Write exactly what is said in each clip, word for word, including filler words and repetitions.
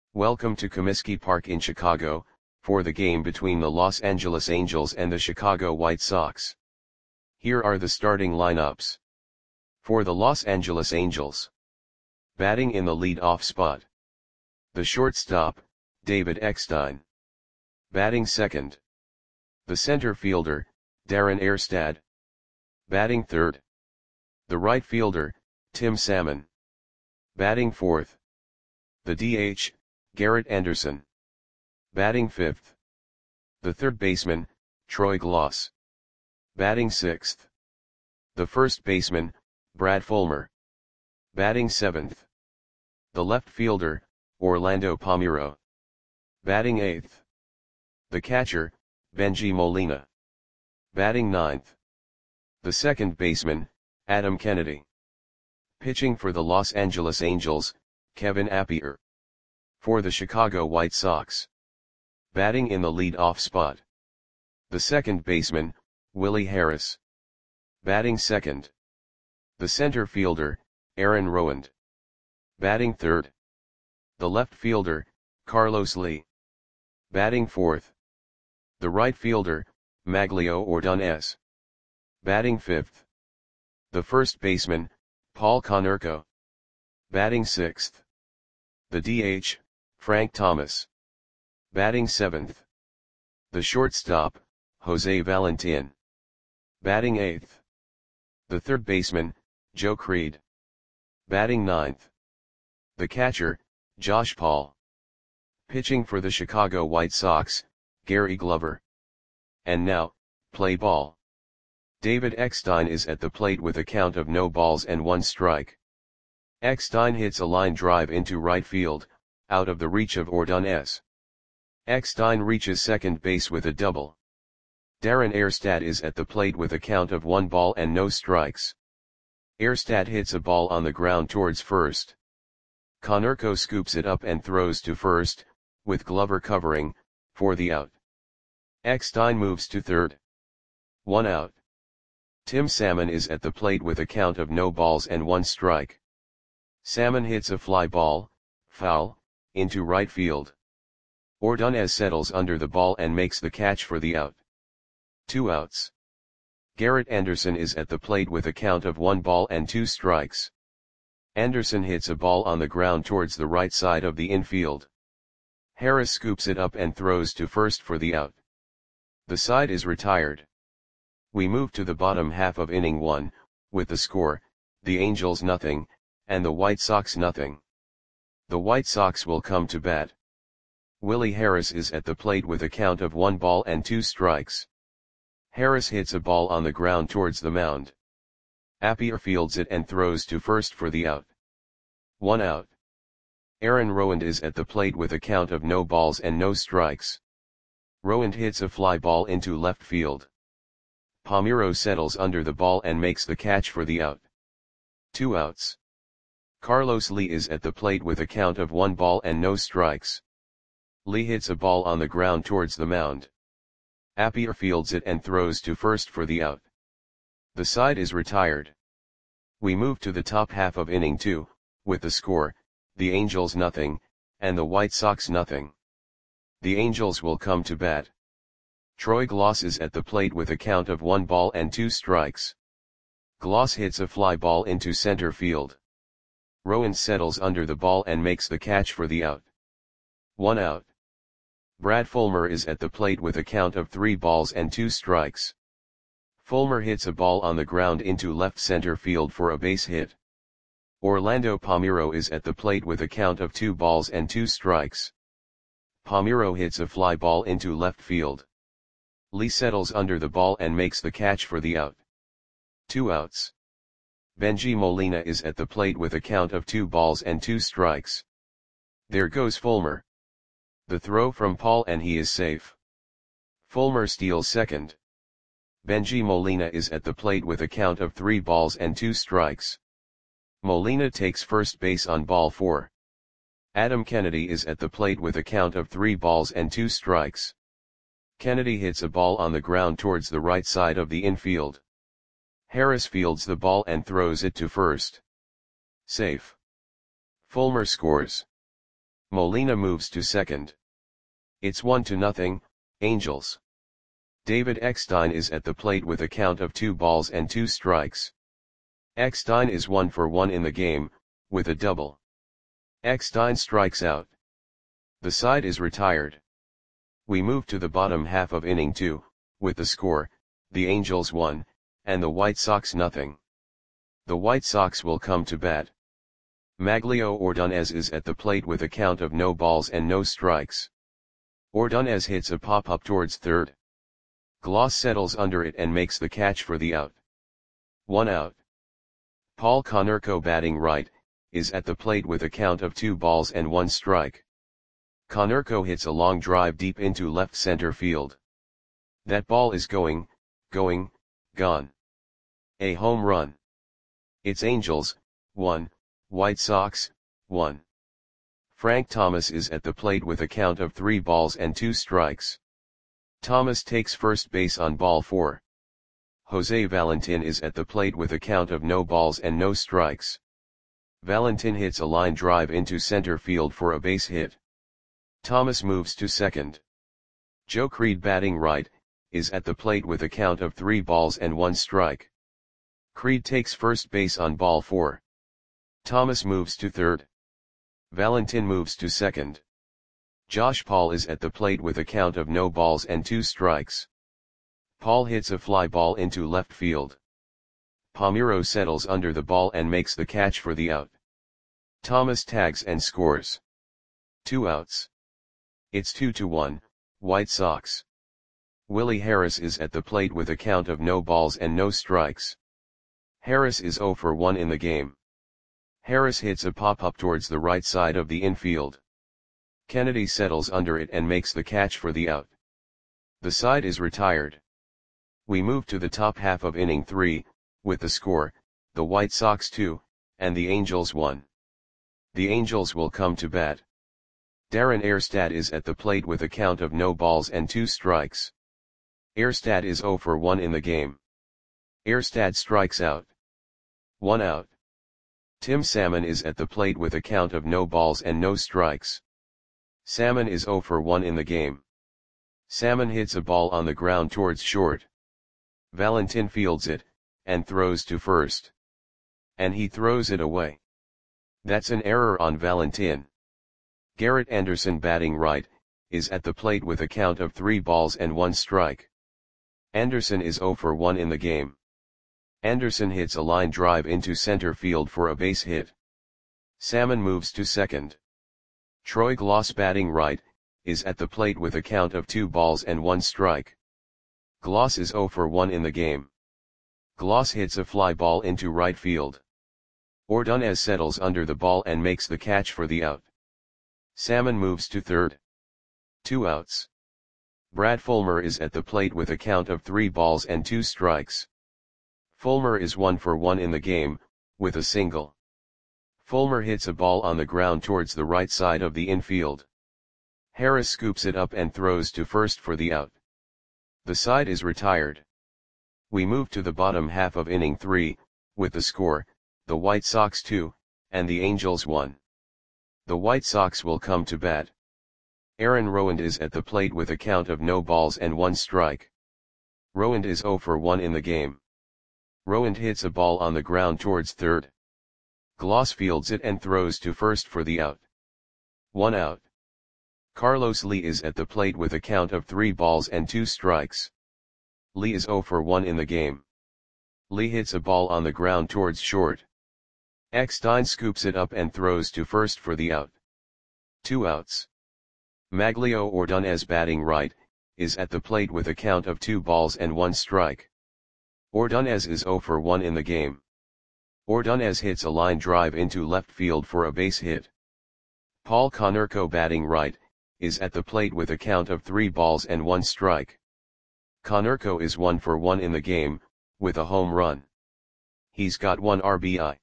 Welcome to Comiskey Park in Chicago, for the game between the Los Angeles Angels and the Chicago White Sox. Here are the starting lineups. For the Los Angeles Angels. Batting in the lead-off spot. The shortstop, David Eckstein. Batting second. The center fielder, Darren Erstad. Batting third. The right fielder, Tim Salmon. Batting fourth. The D H, Garrett Anderson. Batting fifth. The third baseman, Troy Glaus. Batting sixth. The first baseman, Brad Fulmer. Batting seventh. The left fielder, Orlando Palmeiro. Batting eighth. The catcher, Bengie Molina. Batting ninth. The second baseman, Adam Kennedy. Pitching for the Los Angeles Angels, Kevin Appier. For the Chicago White Sox. Batting in the lead-off spot. The second baseman, Willie Harris. Batting second. The center fielder, Aaron Rowand. Batting third. The left fielder, Carlos Lee. Batting fourth. The right fielder, Maglio Ordonez. Batting fifth. The first baseman, Paul Konerko. Batting sixth. The D H, Frank Thomas. Batting seventh. The shortstop, Jose Valentin. Batting eighth. The third baseman, Joe Creed. Batting ninth. The catcher, Josh Paul. Pitching for the Chicago White Sox, Gary Glover. And now, play ball. David Eckstein is at the plate with a count of no balls and one strike. Eckstein hits a line drive into right field, out of the reach of Ordonez. Eckstein reaches second base with a double. Darren Erstad is at the plate with a count of one ball and no strikes. Erstad hits a ball on the ground towards first. Konerko scoops it up and throws to first, with Glover covering, for the out. Eckstein moves to third. One out. Tim Salmon is at the plate with a count of no balls and one strike. Salmon hits a fly ball, foul, into right field. Ordonez settles under the ball and makes the catch for the out. Two outs. Garrett Anderson is at the plate with a count of one ball and two strikes. Anderson hits a ball on the ground towards the right side of the infield. Harris scoops it up and throws to first for the out. The side is retired. We move to the bottom half of inning one, with the score, the Angels nothing, and the White Sox nothing. The White Sox will come to bat. Willie Harris is at the plate with a count of one ball and two strikes. Harris hits a ball on the ground towards the mound. Appier fields it and throws to first for the out. One out. Aaron Rowand is at the plate with a count of no balls and no strikes. Rowand hits a fly ball into left field. Palmeiro settles under the ball and makes the catch for the out. Two outs. Carlos Lee is at the plate with a count of one ball and no strikes. Lee hits a ball on the ground towards the mound. Appier fields it and throws to first for the out. The side is retired. We move to the top half of inning two, with the score, the Angels nothing, and the White Sox nothing. The Angels will come to bat. Troy Glaus is at the plate with a count of one ball and two strikes. Glaus hits a fly ball into center field. Rowand settles under the ball and makes the catch for the out. One out. Brad Fulmer is at the plate with a count of three balls and two strikes. Fulmer hits a ball on the ground into left center field for a base hit. Orlando Palmeiro is at the plate with a count of two balls and two strikes. Palmeiro hits a fly ball into left field. Lee settles under the ball and makes the catch for the out. Two outs. Bengie Molina is at the plate with a count of two balls and two strikes. There goes Fulmer. The throw from Paul and he is safe. Fulmer steals second. Bengie Molina is at the plate with a count of three balls and two strikes. Molina takes first base on ball four. Adam Kennedy is at the plate with a count of three balls and two strikes. Kennedy hits a ball on the ground towards the right side of the infield. Harris fields the ball and throws it to first. Safe. Fulmer scores. Molina moves to second. It's one to nothing, Angels. David Eckstein is at the plate with a count of two balls and two strikes. Eckstein is one for one in the game, with a double. Eckstein strikes out. The side is retired. We move to the bottom half of inning two, with the score, the Angels one, and the White Sox nothing. The White Sox will come to bat. Maglio Ordonez is at the plate with a count of no balls and no strikes. Ordonez hits a pop-up towards third. Gloss settles under it and makes the catch for the out. One out. Paul Konerko, batting right, is at the plate with a count of two balls and one strike. Konerko hits a long drive deep into left center field. That ball is going, going, gone. A home run. It's Angels, one, White Sox, one. Frank Thomas is at the plate with a count of three balls and two strikes. Thomas takes first base on ball four. Jose Valentin is at the plate with a count of no balls and no strikes. Valentin hits a line drive into center field for a base hit. Thomas moves to second. Joe Creed, batting right, is at the plate with a count of three balls and one strike. Creed takes first base on ball four. Thomas moves to third. Valentin moves to second. Josh Paul is at the plate with a count of no balls and two strikes. Paul hits a fly ball into left field. Palmeiro settles under the ball and makes the catch for the out. Thomas tags and scores. Two outs. It's two to one, White Sox. Willie Harris is at the plate with a count of no balls and no strikes. Harris is zero for one in the game. Harris hits a pop-up towards the right side of the infield. Kennedy settles under it and makes the catch for the out. The side is retired. We move to the top half of inning three, with the score, the White Sox two, and the Angels one. The Angels will come to bat. Darren Erstad is at the plate with a count of no balls and two strikes. Erstad is zero for one in the game. Erstad strikes out. One out. Tim Salmon is at the plate with a count of no balls and no strikes. Salmon is zero for one in the game. Salmon hits a ball on the ground towards short. Valentin fields it, and throws to first. And he throws it away. That's an error on Valentin. Garrett Anderson, batting right, is at the plate with a count of three balls and one strike. Anderson is zero for one in the game. Anderson hits a line drive into center field for a base hit. Salmon moves to second. Troy Gloss, batting right, is at the plate with a count of two balls and one strike. Gloss is zero for one in the game. Gloss hits a fly ball into right field. Ordonez settles under the ball and makes the catch for the out. Salmon moves to third. Two outs. Brad Fulmer is at the plate with a count of three balls and two strikes. Fulmer is one for one in the game, with a single. Fulmer hits a ball on the ground towards the right side of the infield. Harris scoops it up and throws to first for the out. The side is retired. We move to the bottom half of inning three, with the score, the White Sox two, and the Angels one. The White Sox will come to bat. Aaron Rowand is at the plate with a count of no balls and one strike. Rowand is zero for one in the game. Rowand hits a ball on the ground towards third. Gloss fields it and throws to first for the out. One out. Carlos Lee is at the plate with a count of three balls and two strikes. Lee is zero for one in the game. Lee hits a ball on the ground towards short. Eckstein scoops it up and throws to first for the out. Two outs. Maglio Ordonez, batting right, is at the plate with a count of two balls and one strike. Ordonez is zero for one in the game. Ordonez hits a line drive into left field for a base hit. Paul Konerko, batting right, is at the plate with a count of three balls and one strike. Konerko is one for one in the game, with a home run. He's got one R B I.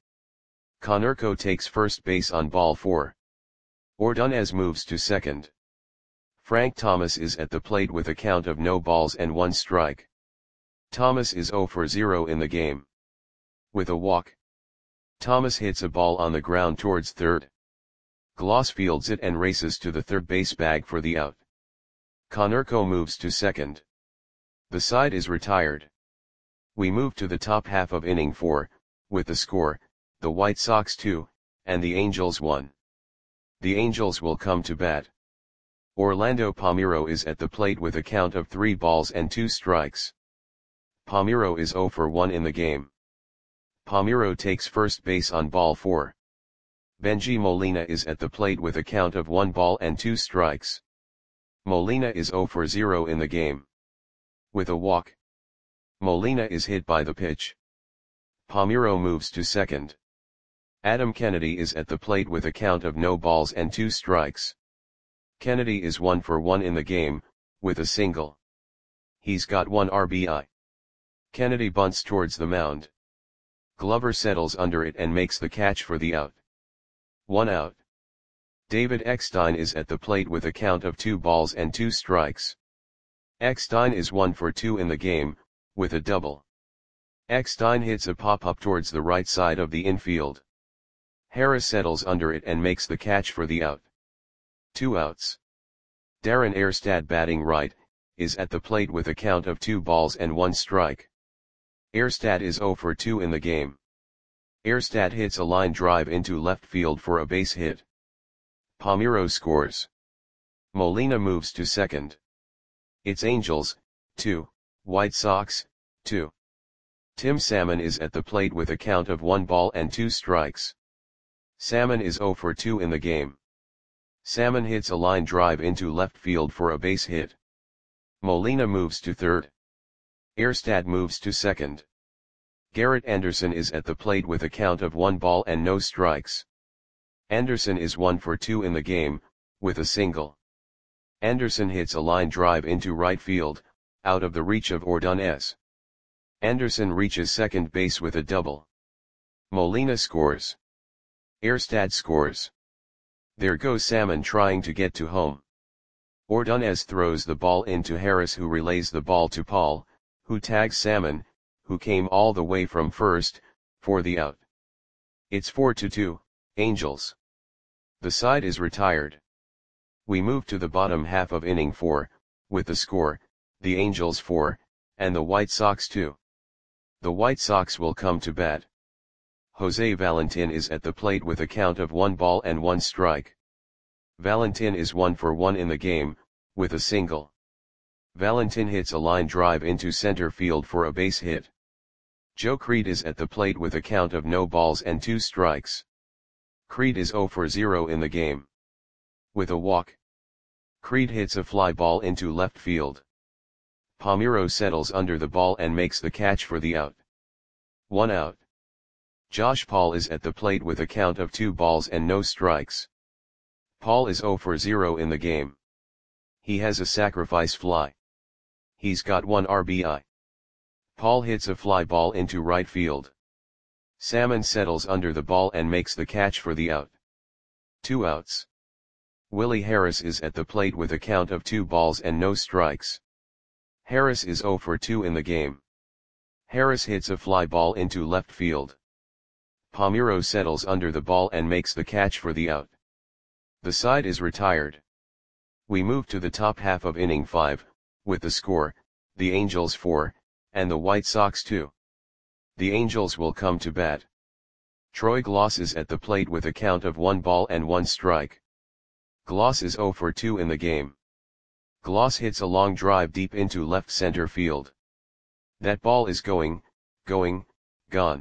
Konerko takes first base on ball four. Ordonez moves to second. Frank Thomas is at the plate with a count of no balls and one strike. Thomas is zero for zero in the game. With a walk. Thomas hits a ball on the ground towards third. Gloss fields it and races to the third base bag for the out. Konerko moves to second. The side is retired. We move to the top half of inning four, with the score, the White Sox two, and the Angels one. The Angels will come to bat. Orlando Palmeiro is at the plate with a count of three balls and two strikes. Palmeiro is zero for one in the game. Palmeiro takes first base on ball four. Bengie Molina is at the plate with a count of one ball and two strikes. Molina is zero for zero in the game. With a walk, Molina is hit by the pitch. Palmeiro moves to second. Adam Kennedy is at the plate with a count of no balls and two strikes. Kennedy is one for one in the game, with a single. He's got one R B I. Kennedy bunts towards the mound. Glover settles under it and makes the catch for the out. One out. David Eckstein is at the plate with a count of two balls and two strikes. Eckstein is one for two in the game, with a double. Eckstein hits a pop-up towards the right side of the infield. Harris settles under it and makes the catch for the out. Two outs. Darren Erstad, batting right, is at the plate with a count of two balls and one strike. Erstad is zero for two in the game. Erstad hits a line drive into left field for a base hit. Palmeiro scores. Molina moves to second. It's Angels, two, White Sox, two. Tim Salmon is at the plate with a count of one ball and two strikes. Salmon is zero for two in the game. Salmon hits a line drive into left field for a base hit. Molina moves to third. Erstad moves to second. Garrett Anderson is at the plate with a count of one ball and no strikes. Anderson is one for two in the game, with a single. Anderson hits a line drive into right field, out of the reach of Ordonez. Anderson reaches second base with a double. Molina scores. Erstad scores. There goes Salmon trying to get to home. Ordonez throws the ball into Harris, who relays the ball to Paul, who tags Salmon, who came all the way from first, for the out. It's four to two, Angels. The side is retired. We move to the bottom half of inning four, with the score, the Angels four, and the White Sox two. The White Sox will come to bat. Jose Valentin is at the plate with a count of one ball and one strike. Valentin is one for one in the game, with a single. Valentin hits a line drive into center field for a base hit. Joe Creed is at the plate with a count of no balls and two strikes. Creed is zero for zero in the game. With a walk, Creed hits a fly ball into left field. Palmeiro settles under the ball and makes the catch for the out. One out. Josh Paul is at the plate with a count of two balls and no strikes. Paul is zero for zero in the game. He has a sacrifice fly. He's got one R B I. Paul hits a fly ball into right field. Salmon settles under the ball and makes the catch for the out. Two outs. Willie Harris is at the plate with a count of two balls and no strikes. Harris is zero for two in the game. Harris hits a fly ball into left field. Palmeiro settles under the ball and makes the catch for the out. The side is retired. We move to the top half of inning five, with the score, the Angels four, and the White Sox two. The Angels will come to bat. Troy Gloss is at the plate with a count of one ball and one strike. Gloss is zero for two in the game. Gloss hits a long drive deep into left center field. That ball is going, going, gone.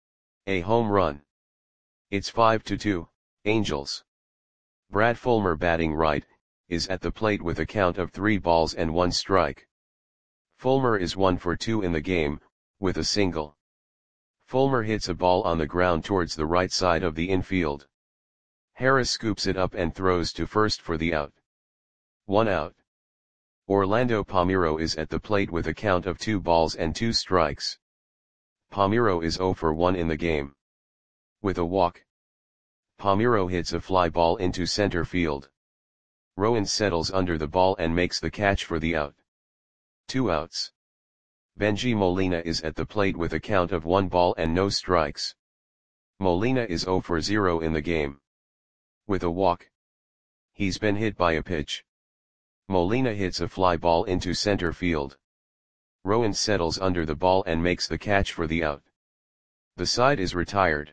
A home run. It's five to two, Angels. Brad Fulmer, batting right, is at the plate with a count of three balls and one strike. Fulmer is one for two in the game, with a single. Fulmer hits a ball on the ground towards the right side of the infield. Harris scoops it up and throws to first for the out. One out. Orlando Palmeiro is at the plate with a count of two balls and two strikes. Palmeiro is zero for one in the game. With a walk, Palmeiro hits a fly ball into center field. Rowan settles under the ball and makes the catch for the out. Two outs. Bengie Molina is at the plate with a count of one ball and no strikes. Molina is zero for zero in the game. With a walk. He's been hit by a pitch. Molina hits a fly ball into center field. Rowan settles under the ball and makes the catch for the out. The side is retired.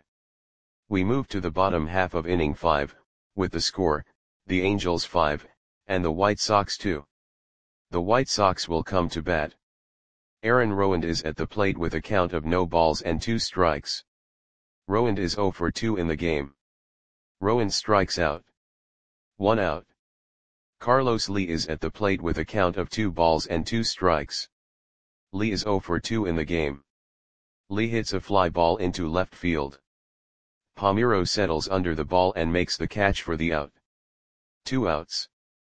We move to the bottom half of inning five, with the score, the Angels five, and the White Sox two. The White Sox will come to bat. Aaron Rowand is at the plate with a count of no balls and two strikes. Rowand is zero for two in the game. Rowand strikes out. One out. Carlos Lee is at the plate with a count of two balls and two strikes. Lee is zero for two in the game. Lee hits a fly ball into left field. Palmeiro settles under the ball and makes the catch for the out. Two outs.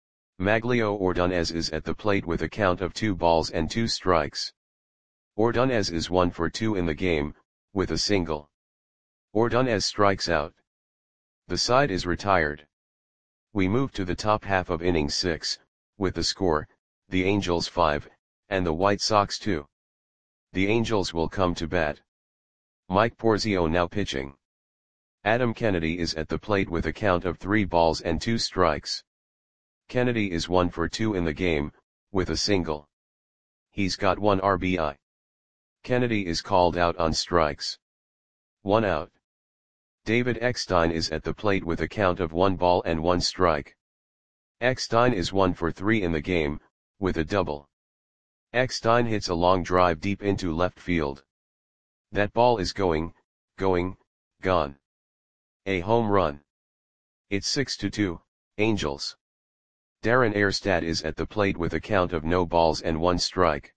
Maglio Ordonez is at the plate with a count of two balls and two strikes. Ordonez is one for two in the game, with a single. Ordonez strikes out. The side is retired. We move to the top half of inning six, with the score, the Angels five, and the White Sox two. The Angels will come to bat. Mike Porzio now pitching. Adam Kennedy is at the plate with a count of three balls and two strikes. Kennedy is one for two in the game, with a single. He's got one R B I. Kennedy is called out on strikes. One out. David Eckstein is at the plate with a count of one ball and one strike. Eckstein is one for three in the game, with a double. Eckstein hits a long drive deep into left field. That ball is going, going, gone. A home run. It's six to two, Angels. Darren Erstad is at the plate with a count of no balls and one strike.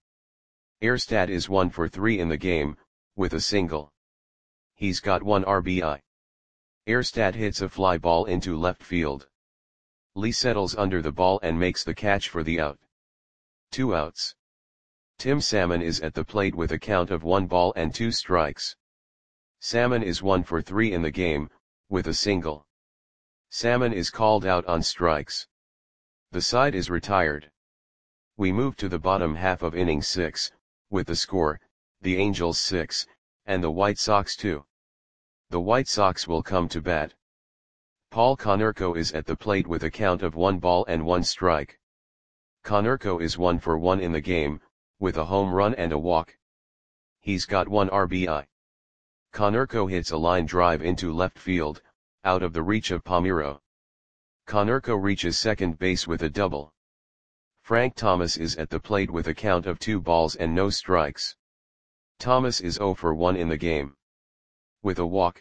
Erstad is one for three in the game, with a single. He's got one R B I. Erstad hits a fly ball into left field. Lee settles under the ball and makes the catch for the out. Two outs. Tim Salmon is at the plate with a count of one ball and two strikes. Salmon is one for three in the game, with a single. Salmon is called out on strikes. The side is retired. We move to the bottom half of inning six, with the score, the Angels six, and the White Sox two. The White Sox will come to bat. Paul Konerko is at the plate with a count of one ball and one strike. Konerko is one for one in the game, with a home run and a walk. He's got one R B I. Konerko hits a line drive into left field, out of the reach of Palmeiro. Konerko reaches second base with a double. Frank Thomas is at the plate with a count of two balls and no strikes. Thomas is zero for one in the game. With a walk.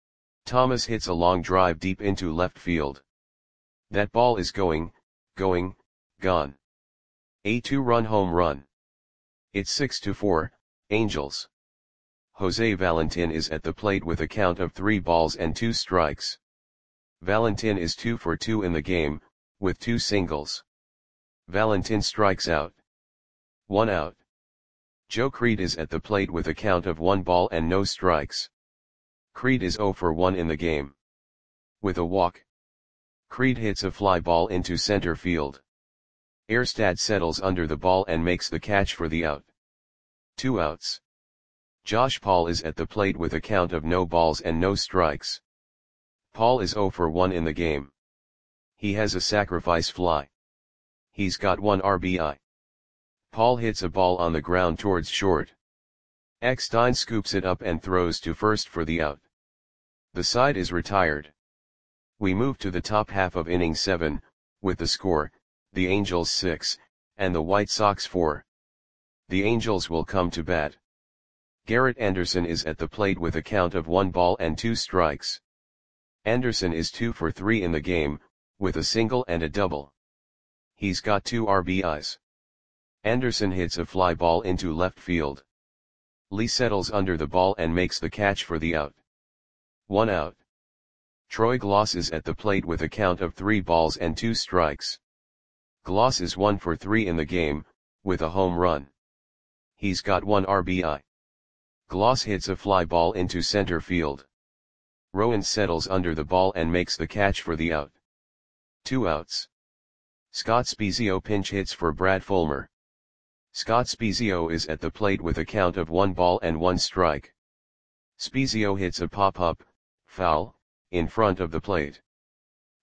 Thomas hits a long drive deep into left field. That ball is going, going, gone. A two-run home run. It's six to four, Angels. Jose Valentin is at the plate with a count of three balls and two strikes. Valentin is two for two in the game, with two singles. Valentin strikes out. One out. Joe Creed is at the plate with a count of one ball and no strikes. Creed is zero for one in the game. With a walk. Creed hits a fly ball into center field. Erstad settles under the ball and makes the catch for the out. Two outs. Josh Paul is at the plate with a count of no balls and no strikes. Paul is zero for one in the game. He has a sacrifice fly. He's got one R B I. Paul hits a ball on the ground towards short. Eckstein scoops it up and throws to first for the out. The side is retired. We move to the top half of inning seven, with the score, the Angels six, and the White Sox four. The Angels will come to bat. Garrett Anderson is at the plate with a count of one ball and two strikes. Anderson is two for three in the game, with a single and a double. He's got two R B Is. Anderson hits a fly ball into left field. Lee settles under the ball and makes the catch for the out. One out. Troy Gloss is at the plate with a count of three balls and two strikes. Gloss is one for three in the game, with a home run. He's got one R B I. Gloss hits a fly ball into center field. Rowan settles under the ball and makes the catch for the out. Two outs. Scott Spiezio pinch hits for Brad Fulmer. Scott Spiezio is at the plate with a count of one ball and one strike. Spiezio hits a pop-up, foul, in front of the plate.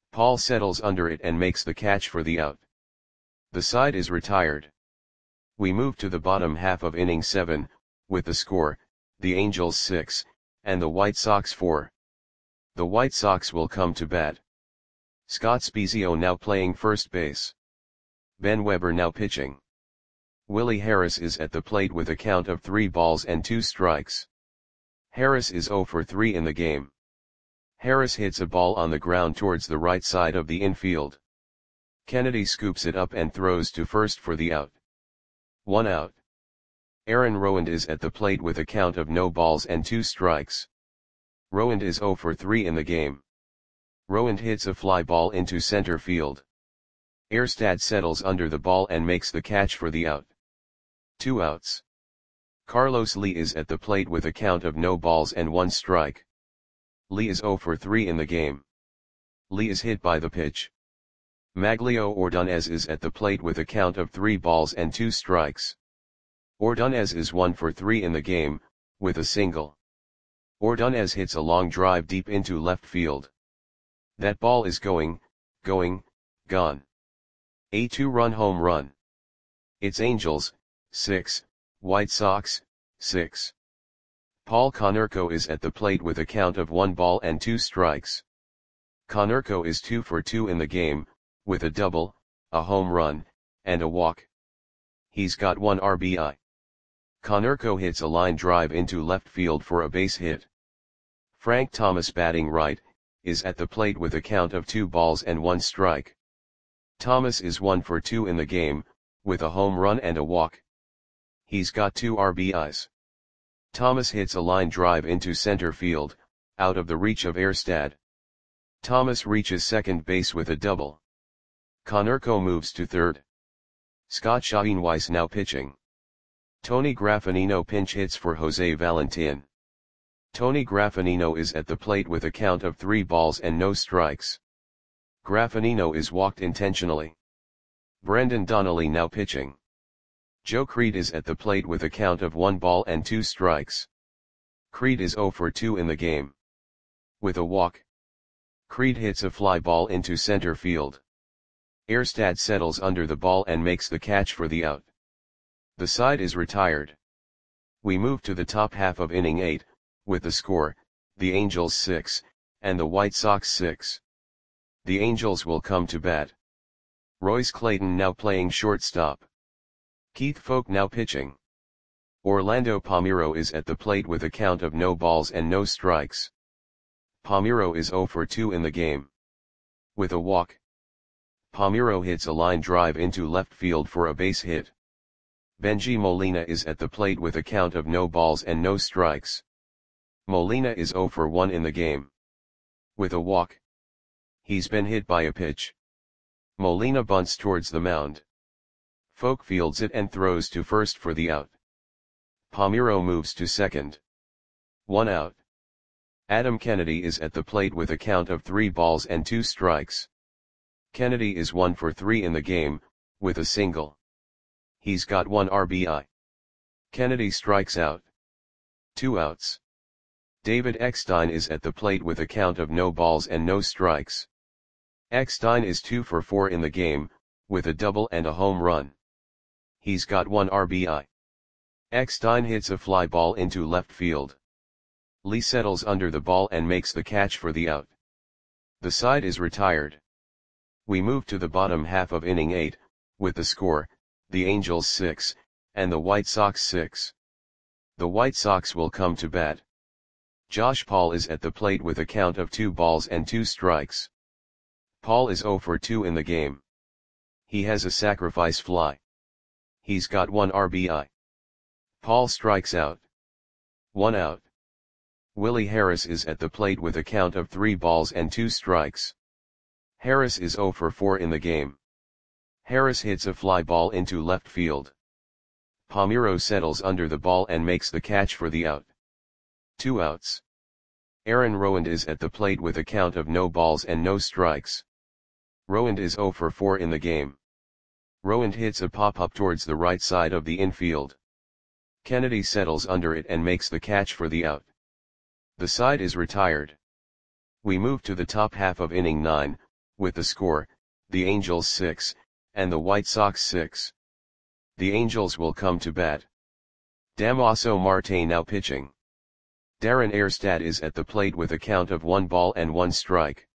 Paul settles under it and makes the catch for the out. The side is retired. We move to the bottom half of inning seven, with the score, the Angels six, and the White Sox four. The White Sox will come to bat. Scott Spiezio now playing first base. Ben Weber now pitching. Willie Harris is at the plate with a count of three balls and two strikes. Harris is zero for three in the game. Harris hits a ball on the ground towards the right side of the infield. Kennedy scoops it up and throws to first for the out. One out. Aaron Rowand is at the plate with a count of no balls and two strikes. Rowand is zero for three in the game. Rowand hits a fly ball into center field. Erstad settles under the ball and makes the catch for the out. Two outs. Carlos Lee is at the plate with a count of no balls and one strike. Lee is zero for three in the game. Lee is hit by the pitch. Maglio Ordonez is at the plate with a count of three balls and two strikes. Ordonez is one for three in the game, with a single. Ordonez hits a long drive deep into left field. That ball is going, going, gone. A two-run home run. It's Angels, six, White Sox, six. Paul Konerko is at the plate with a count of one ball and two strikes. Konerko is two for two in the game, with a double, a home run, and a walk. He's got one R B I. Konerko hits a line drive into left field for a base hit. Frank Thomas batting right, is at the plate with a count of two balls and one strike. Thomas is one for two in the game, with a home run and a walk. He's got two R B Is. Thomas hits a line drive into center field, out of the reach of Erstad. Thomas reaches second base with a double. Konerko moves to third. Scott Schoenweiss now pitching. Tony Graffinino pinch hits for Jose Valentin. Tony Graffinino is at the plate with a count of three balls and no strikes. Graffinino is walked intentionally. Brendan Donnelly now pitching. Joe Creed is at the plate with a count of one ball and two strikes. Creed is zero for two in the game. With a walk. Creed hits a fly ball into center field. Erstad settles under the ball and makes the catch for the out. The side is retired. We move to the top half of inning eight, with the score, the Angels six, and the White Sox six. The Angels will come to bat. Royce Clayton now playing shortstop. Keith Folk now pitching. Orlando Palmeiro is at the plate with a count of no balls and no strikes. Palmeiro is zero for two in the game. With a walk. Palmeiro hits a line drive into left field for a base hit. Benji Molina is at the plate with a count of no balls and no strikes. Molina is zero for one in the game. With a walk. He's been hit by a pitch. Molina bunts towards the mound. Folk fields it and throws to first for the out. Palmeiro moves to second. One out. Adam Kennedy is at the plate with a count of three balls and two strikes. Kennedy is one for three in the game, with a single. He's got one R B I. Kennedy strikes out. Two outs. David Eckstein is at the plate with a count of no balls and no strikes. Eckstein is two for four in the game, with a double and a home run. He's got one R B I. Eckstein hits a fly ball into left field. Lee settles under the ball and makes the catch for the out. The side is retired. We move to the bottom half of inning eight, with the score, the Angels six, and the White Sox six. The White Sox will come to bat. Josh Paul is at the plate with a count of two balls and two strikes. Paul is zero for two in the game. He has a sacrifice fly. He's got one R B I. Paul strikes out. One out. Willie Harris is at the plate with a count of three balls and two strikes. Harris is zero for four in the game. Harris hits a fly ball into left field. Palmeiro settles under the ball and makes the catch for the out. Two outs. Aaron Rowand is at the plate with a count of no balls and no strikes. Rowand is zero for four in the game. Rowand hits a pop-up towards the right side of the infield. Kennedy settles under it and makes the catch for the out. The side is retired. We move to the top half of inning nine, with the score, the Angels six, and the White Sox six. The Angels will come to bat. Damaso Marte now pitching. Darren Erstad is at the plate with a count of one ball and one strike.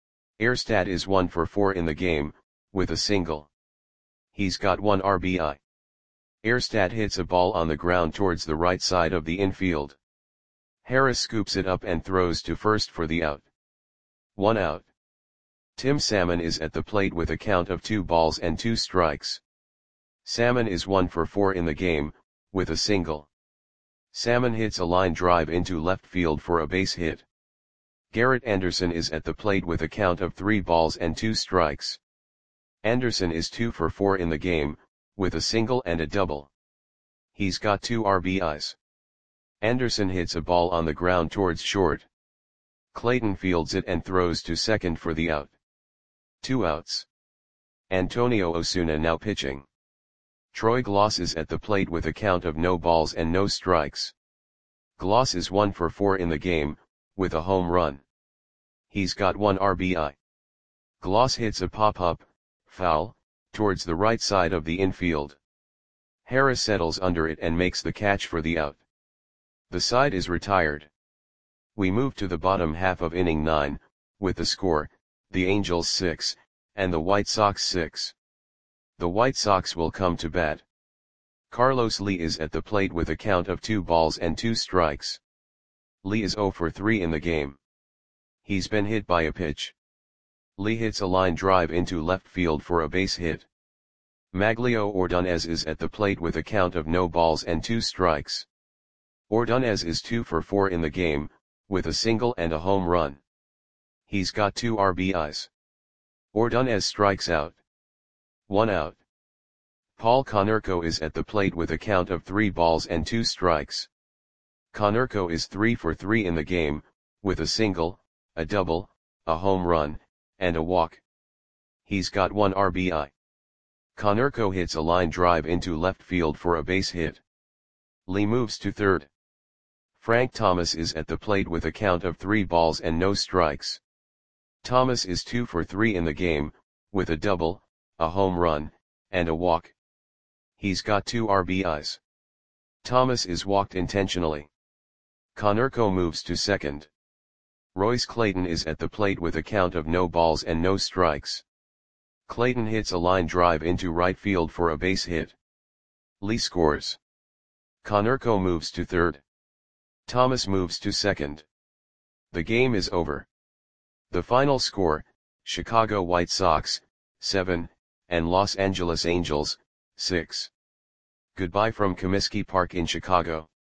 Erstad is one for four in the game, with a single. He's got one R B I. Erstad hits a ball on the ground towards the right side of the infield. Harris scoops it up and throws to first for the out. One out. Tim Salmon is at the plate with a count of two balls and two strikes. Salmon is one for four in the game, with a single. Salmon hits a line drive into left field for a base hit. Garrett Anderson is at the plate with a count of three balls and two strikes. Anderson is two for four in the game, with a single and a double. He's got two R B Is. Anderson hits a ball on the ground towards short. Clayton fields it and throws to second for the out. Two outs. Antonio Osuna now pitching. Troy Gloss is at the plate with a count of no balls and no strikes. Gloss is one for four in the game, with a home run. He's got one R B I. Gloss hits a pop-up, foul, towards the right side of the infield. Harris settles under it and makes the catch for the out. The side is retired. We move to the bottom half of inning nine, with the score, the Angels six, and the White Sox six. The White Sox will come to bat. Carlos Lee is at the plate with a count of two balls and two strikes. Lee is zero for three in the game. He's been hit by a pitch. Lee hits a line drive into left field for a base hit. Maglio Ordonez is at the plate with a count of no balls and two strikes. Ordonez is two for four in the game, with a single and a home run. He's got two R B Is. Ordonez strikes out. One out. Paul Konerko is at the plate with a count of three balls and two strikes. Konerko is three for three in the game, with a single, a double, a home run, and a walk. He's got one R B I. Konerko hits a line drive into left field for a base hit. Lee moves to third. Frank Thomas is at the plate with a count of three balls and no strikes. Thomas is two for three in the game, with a double, a home run, and a walk. He's got two R B Is. Thomas is walked intentionally. Konerko moves to second. Royce Clayton is at the plate with a count of no balls and no strikes. Clayton hits a line drive into right field for a base hit. Lee scores. Konerko moves to third. Thomas moves to second. The game is over. The final score, Chicago White Sox, seven, and Los Angeles Angels, six. Goodbye from Comiskey Park in Chicago.